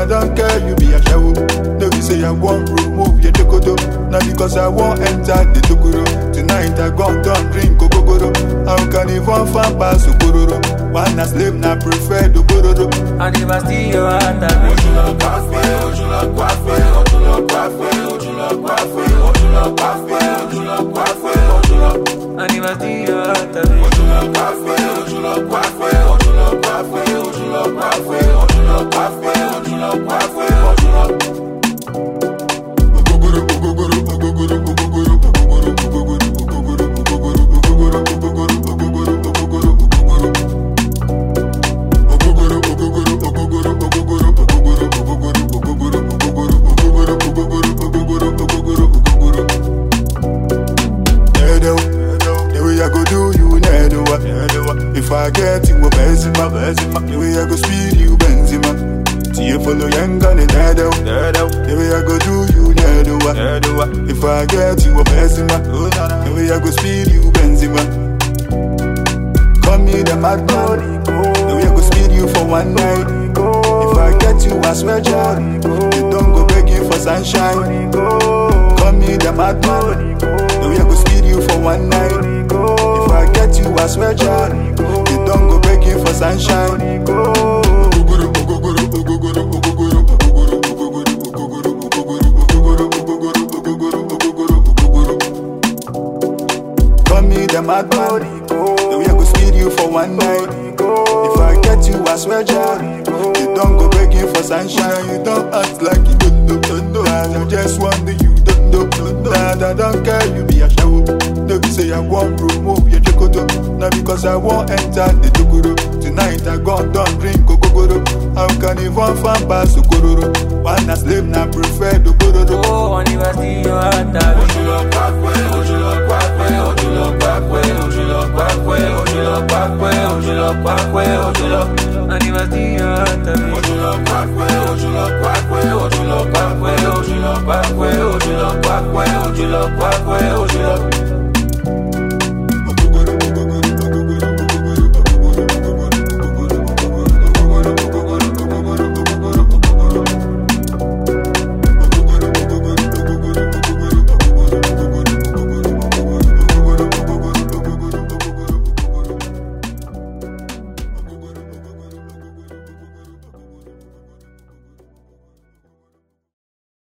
I don't care, you be a show. No, you say I won't remove your chocodo. Now because I won't enter the tokoro. Tonight I gon' don't drink kokoro. How can even fan pass okoro? Wanna slave, na prefer the bororo. And if I steal your heart, I will. Ojula kwafe, ojula kwafe, ojula kwafe, ojula kwafe, ojula kwafe, ojula kwafe, ojula. And if I steal your heart, I will. Ojula kwafe, ojula kwafe, ojula kwafe, ojula kwafe, ojula kwafe, ojula kwafe, ojula. If I get you a Benzema, the way I go speed you Benzema. See you follow young on the nedo. The way I go do you nedo. If I get you a Benzema, the way I go speed you Benzema. Call me the madman, the way I go speed you for one night. If I get you, I swear John, you don't go begging for sunshine. Call me the madman, the way I go speed you for one night. If I get you, I swear John, you don't go begging for sunshine. Call me the madman, the way I go speed you for one night. If I get you, I swear John, you don't go begging for sunshine. You don't act like you don't know. I just wonder you don't know. I don't care, you be a show. No, you say I won't remove your chocodo. Now because I won't enter the tokoro. Tonight I gon' don't drink kokoro. How can even fan pass okoro? Wanna slave, na prefer the bororo. Oh, and if I steal your heart, I will. Ojula kwafe, ojula kwafe, ojula kwafe, ojula kwafe, ojula kwafe, ojula kwafe, ojula. And if I steal your heart, I will.